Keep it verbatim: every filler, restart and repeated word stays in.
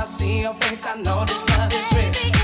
see your face, I know this love is real.